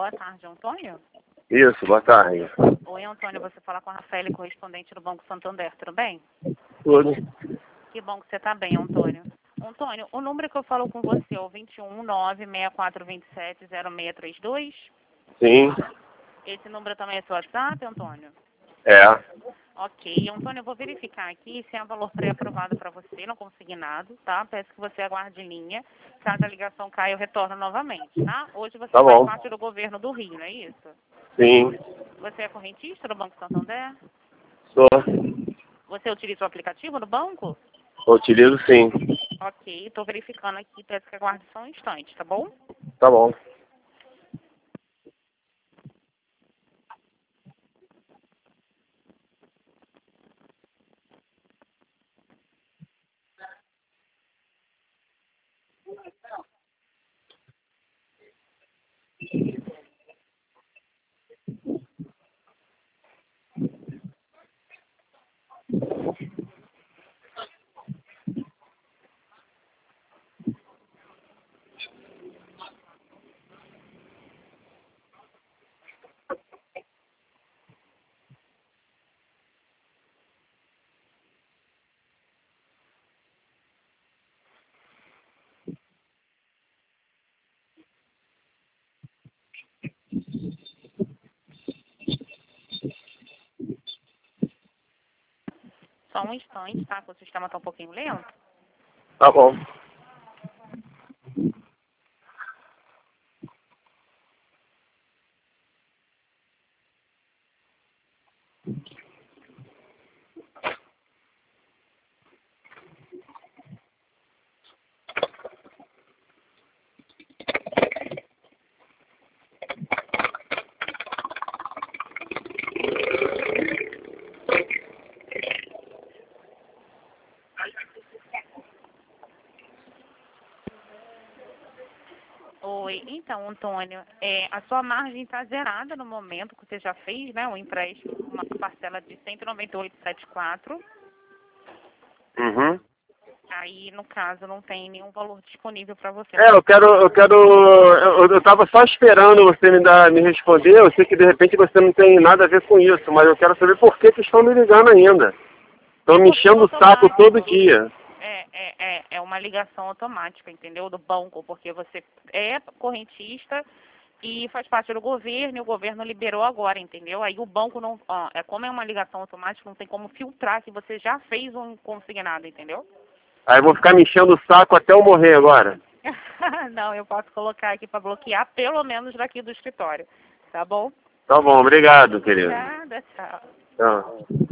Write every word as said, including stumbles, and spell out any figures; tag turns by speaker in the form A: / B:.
A: Boa tarde, Antônio.
B: Isso, boa tarde.
A: Oi, Antônio, você fala com a Rafael, correspondente do Banco Santander, tudo bem?
B: Tudo.
A: Que bom que você está bem, Antônio. Antônio, o número que eu falo com você é o dois um nove, seis quatro dois sete, zero seis três dois?
B: Sim.
A: Esse número também é seu WhatsApp, Antônio?
B: É.
A: Ok, Antônio, eu vou verificar aqui se é um valor pré-aprovado para você, não consignado, tá? Peço que você aguarde em linha. Caso a ligação caia, eu retorno novamente, tá? Hoje você
B: Tá
A: faz
B: bom.
A: parte do governo do Rio, não é isso?
B: Sim.
A: Você é correntista do Banco Santander?
B: Sou.
A: Você utiliza o aplicativo do banco?
B: Utilizo sim.
A: Ok, estou verificando aqui, peço que aguarde só um instante, tá bom?
B: Tá bom.
A: Só um instante, tá? Porque o sistema está um pouquinho lento.
B: Tá bom.
A: Oi, então, Antônio, é, a sua margem está zerada no momento que você já fez, né? Um empréstimo, uma parcela de cento e noventa e oito vírgula setenta e quatro.
B: Uhum.
A: Aí, no caso, não tem nenhum valor disponível para você.
B: É, eu quero, eu quero, eu, eu tava só esperando você me dar, me responder. Eu sei que de repente você não tem nada a ver com isso, mas eu quero saber por que que estão me ligando ainda. Estão me
A: Porque é
B: enchendo o saco
A: automático.
B: todo dia.
A: É, é, é, é uma ligação automática, entendeu? Do banco, porque você é correntista e faz parte do governo, e o governo liberou agora, entendeu? Aí o banco não, ó, é como é uma ligação automática, não tem como filtrar que você já fez um consignado, entendeu?
B: Aí eu vou ficar me enchendo o saco até eu morrer agora.
A: Não, eu posso colocar aqui para bloquear, pelo menos daqui do escritório, tá bom?
B: Tá bom, obrigado, querido.
A: Nada, tchau.
B: Tchau.